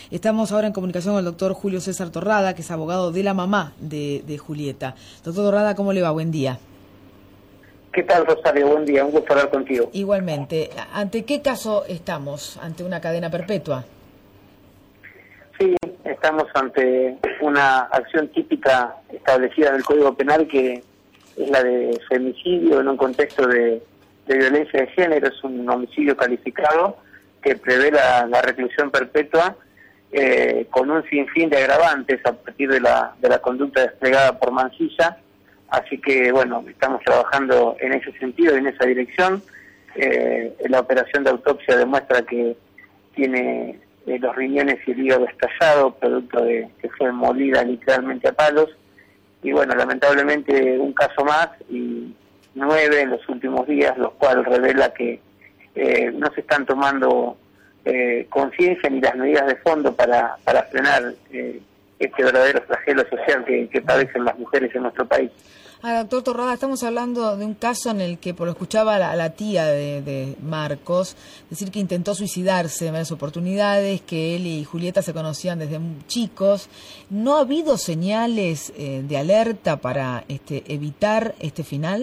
Estamos ahora en comunicación con el doctor Julio César Torrada, que es abogado de la mamá de Julieta. Doctor Torrada, ¿cómo le va? Buen día. ¿Qué tal, Rosario? Buen día, un gusto hablar contigo. Igualmente. ¿Ante qué caso estamos? ¿Ante una cadena perpetua? Sí, estamos ante una acción típica establecida en el Código Penal, que es la de femicidio en un contexto de violencia de género. Es un homicidio calificado que prevé la reclusión perpetua con un sinfín de agravantes a partir de la conducta desplegada por Mansilla. Así que, bueno, estamos trabajando en ese sentido y en esa dirección. La operación de autopsia demuestra que tiene los riñones y el hígado estallado, producto de que fue molida literalmente a palos. Y bueno, lamentablemente un caso más y 9 en los últimos días, lo cual revela que no se están tomando conciencia ni las medidas de fondo para frenar este verdadero flagelo social que padecen las mujeres en nuestro país. Doctor Torrada, estamos hablando de un caso en el que, por lo escuchaba la tía de Marcos, decir que intentó suicidarse en varias oportunidades, que él y Julieta se conocían desde chicos. ¿No ha habido señales de alerta para evitar este final?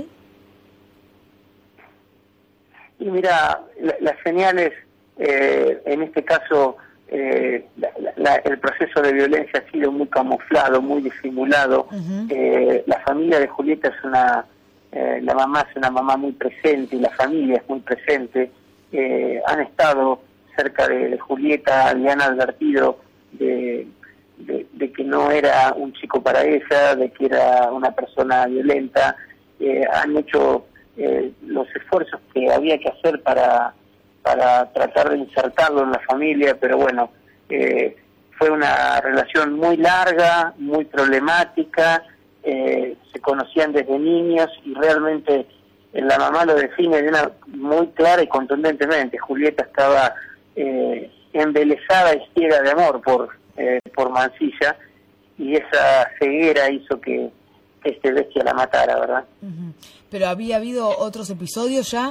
Y mira, las señales, en este caso, el proceso de violencia ha sido muy camuflado, muy disimulado. La familia de Julieta es la mamá es una mamá muy presente y la familia es muy presente. Han estado cerca de Julieta, le han advertido de que no era un chico para ella, de que era una persona violenta. Han hecho los esfuerzos que había que hacer para tratar de insertarlo en la familia, pero bueno, fue una relación muy larga, muy problemática. Se conocían desde niños y realmente la mamá lo define de una muy clara y contundentemente. Julieta estaba embelesada y ciega de amor por Mansilla, y esa ceguera hizo que este bestia la matara, ¿verdad? ¿Pero había habido otros episodios ya?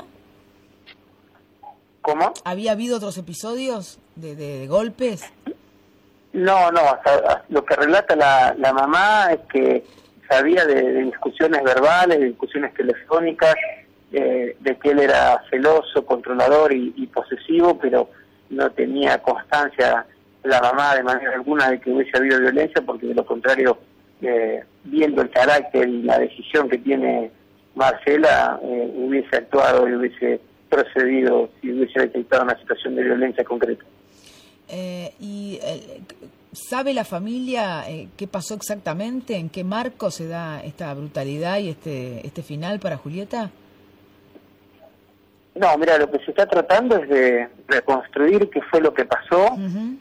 ¿Cómo? ¿Había habido otros episodios de golpes? No, hasta lo que relata la mamá es que sabía de discusiones verbales, de discusiones telefónicas, de que él era celoso, controlador y posesivo, pero no tenía constancia la mamá de manera alguna de que hubiese habido violencia, porque de lo contrario, viendo el carácter y la decisión que tiene Marcela, hubiese actuado y hubiese procedido si hubiese detectado una situación de violencia concreta. ¿Sabe la familia qué pasó exactamente? ¿En qué marco se da esta brutalidad y este final para Julieta? No, mira, lo que se está tratando es de reconstruir qué fue lo que pasó,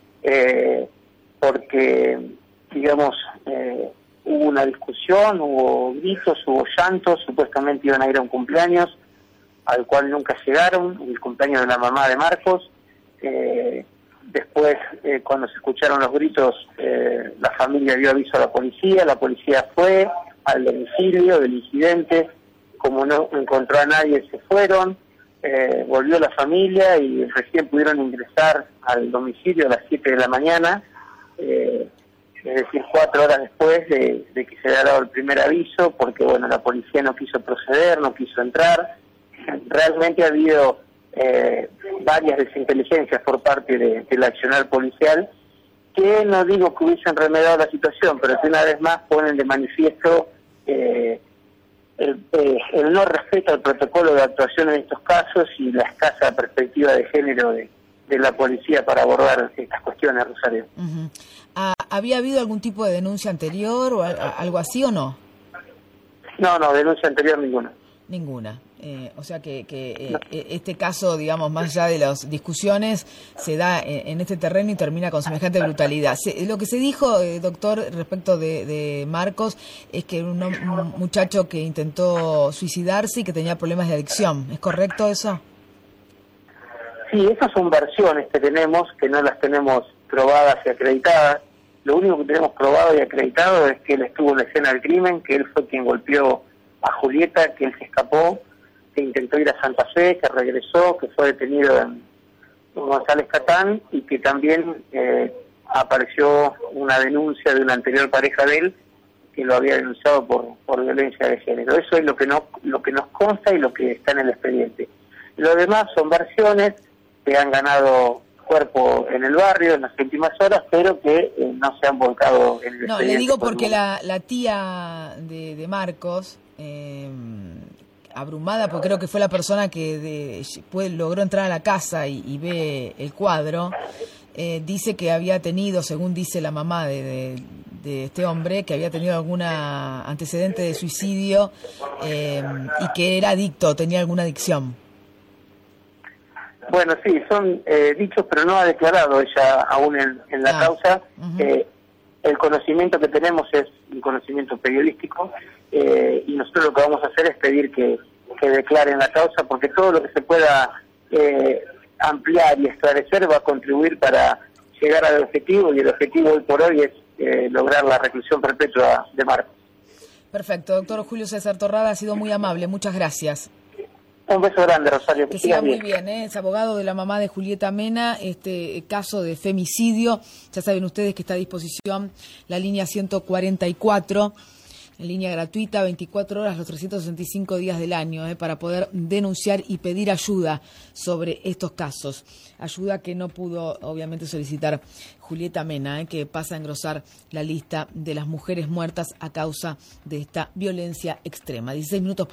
porque, digamos, hubo una discusión, hubo gritos, hubo llantos, supuestamente iban a ir a un cumpleaños, al cual nunca llegaron, el cumpleaños de la mamá de Marcos. Después, cuando se escucharon los gritos, la familia dio aviso a la policía fue al domicilio del incidente, como no encontró a nadie se fueron, volvió la familia y recién pudieron ingresar al domicilio a las 7 de la mañana, es decir, 4 horas después de que se había dado el primer aviso, porque bueno, la policía no quiso proceder, no quiso entrar. Realmente ha habido varias desinteligencias por parte del accionar policial, que no digo que hubiesen remediado la situación, pero que una vez más ponen de manifiesto el no respeto al protocolo de actuación en estos casos y la escasa perspectiva de género de la policía para abordar estas cuestiones, Rosario. ¿Había habido algún tipo de denuncia anterior o algo así o no? No, denuncia anterior ninguna. Ninguna. O sea que este caso, digamos, más allá de las discusiones, se da en este terreno y termina con semejante brutalidad. Lo que se dijo, doctor, respecto de Marcos, es que un muchacho que intentó suicidarse y que tenía problemas de adicción. ¿Es correcto eso? Sí, esas son versiones que tenemos, que no las tenemos probadas y acreditadas. Lo único que tenemos probado y acreditado es que él estuvo en la escena del crimen, que él fue quien golpeó a Julieta, que él se escapó, que intentó ir a Santa Fe, que regresó, que fue detenido en González Catán y que también apareció una denuncia de una anterior pareja de él que lo había denunciado por violencia de género. Eso es lo que nos consta y lo que está en el expediente. Lo demás son versiones que han ganado cuerpo en el barrio en las últimas horas, pero que no se han volcado en el expediente. No, le digo porque la tía de Marcos, abrumada, porque creo que fue la persona que logró entrar a la casa y ve el cuadro, dice que había tenido, según dice la mamá de este hombre, que había tenido alguna antecedente de suicidio y que era adicto, tenía alguna adicción. Bueno, sí, son dichos, pero no ha declarado ella aún en la causa. El conocimiento que tenemos es un conocimiento periodístico y nosotros lo que vamos a hacer es pedir que declaren la causa, porque todo lo que se pueda ampliar y esclarecer va a contribuir para llegar al objetivo, y el objetivo hoy por hoy es lograr la reclusión perpetua de Marcos. Perfecto, doctor Julio César Torrada, ha sido muy amable, muchas gracias. Un beso grande, Rosario. Que siga muy bien, es abogado de la mamá de Julieta Mena, este caso de femicidio. Ya saben ustedes que está a disposición la línea 144, en línea gratuita, 24 horas, los 365 días del año, para poder denunciar y pedir ayuda sobre estos casos. Ayuda que no pudo, obviamente, solicitar Julieta Mena, que pasa a engrosar la lista de las mujeres muertas a causa de esta violencia extrema. 16 minutos.